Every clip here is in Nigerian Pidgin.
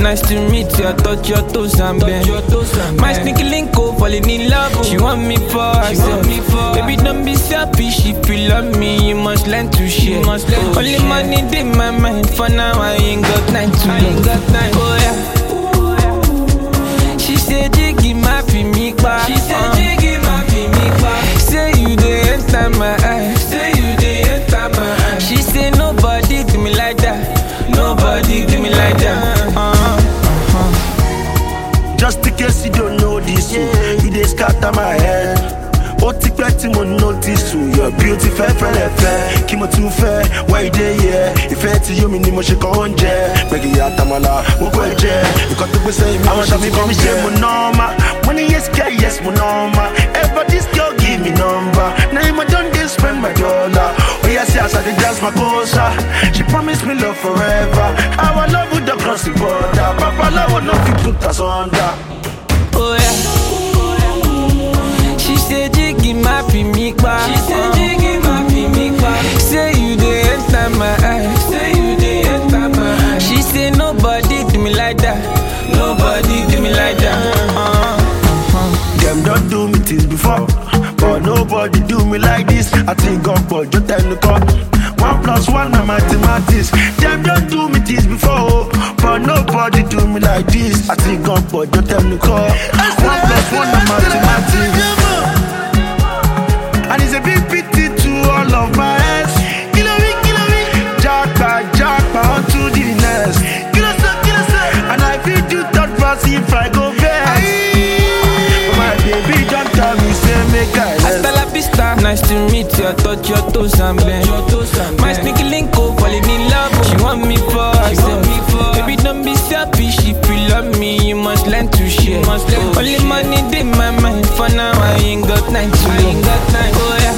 nice to meet you. I touch your toes and bend. My sneaky link up, falling in love. She want me for herself. Baby, don't be selfish. If you love me, you must learn to share. Only money in my mind. For now, I ain't got time to love. Oh yeah. She said, Jiggy, my me back. She said, Jiggy, my me back. Say you dey enter my eyes. Say you dey enter my eyes. She said, nobody do me like that. Nobody do me like that. Just in case you don't know this, you dey scatter my head. Ó ti pẹ́ tí mo notice your beauty fẹ́ kí mo tún fẹ́ wá ìdè yẹ. Ìfẹ́ tí yóò mi ni mo ṣe kàn oúnjẹ. Gbẹ̀gì àtàmàlà mo kọ́ ẹ jẹ. Nǹkan tó gbé sẹ́yìn mi àwọn ṣàmì kan mi ṣe mo normal. Mo ní yes girl yes mo normal. Ever this girl give me number. Now you don dey spend my dollar. Oh yes yes I dey dance my cosa. She promise me love forever. Our love would not cross the border. Papa love no fit put us under. Oh yeah. She said, Jiggy, my me back. She said, Jiggy, my me back. Say you dey enter my eyes. Say you dey enter my eyes. She said, nobody do me like that. Nobody do me like that. Them don't do me things before, but nobody do me like this. I think God but you tell me call 1+1 na mathematics. Them don't do me things before, but nobody do me like this. I think God but you tell me call 1+1 na mathematics. And it's a big pity to all of my ex. Kill me, jackpot onto the nest. Kill us. And I feel do third pass if I go best. My baby don't tell me, say make I rest. Hasta la vista, nice to meet you. I touch your toes and bend. My sneaky link up, falling in love. She want me for herself. Baby, don't be selfish. If you love me, you must learn to share. Only money in my mind. For now, I ain't got time to love. Oh yeah.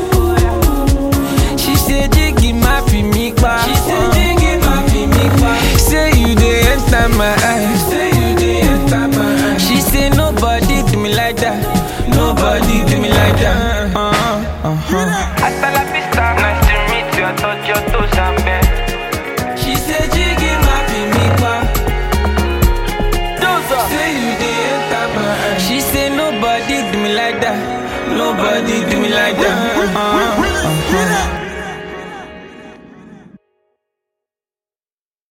She said, Jiggy, my me back. She said, Jiggy, my me back. Say you dey enter my eyes. Say you dey enter my eyes. She said, nobody do me like that. Nobody do me like that. Hasta la vista, nice to meet you. I touch your toes and bend. She said, Jiggy, my me back. Say you dey enter my eyes. She said, nobody do me like that. Nobody do me like that.